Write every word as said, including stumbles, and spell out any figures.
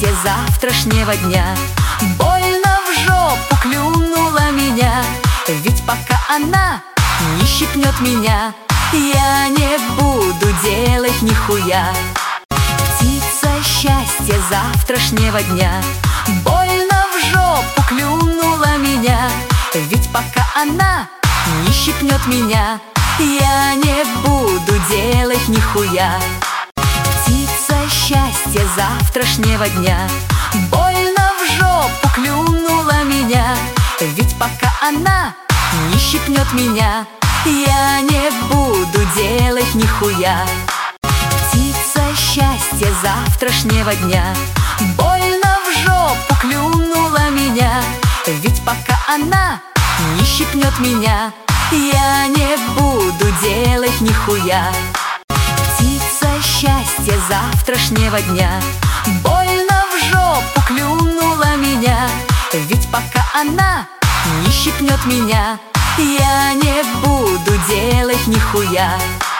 счастье завтрашнего дня. Больно в жопу клюнула меня, ведь пока она не щипнет меня, я не буду делать нихуя. Птица счастья завтрашнего дня, больно в жопу клюнула меня, ведь пока она не щипнет меня, я не буду делать нихуя. Птица счастья завтрашнего дня, больно в жопу клюнула меня, ведь пока она не щипнет меня, я не буду делать нихуя. Птица счастья завтрашнего дня, больно в жопу клюнула меня, ведь пока она не щипнет меня, я не буду делать нихуя. Птица счастья завтрашнего дня, больно в жопу клюнула меня, ведь пока она не щипнет меня, я не буду делать нихуя.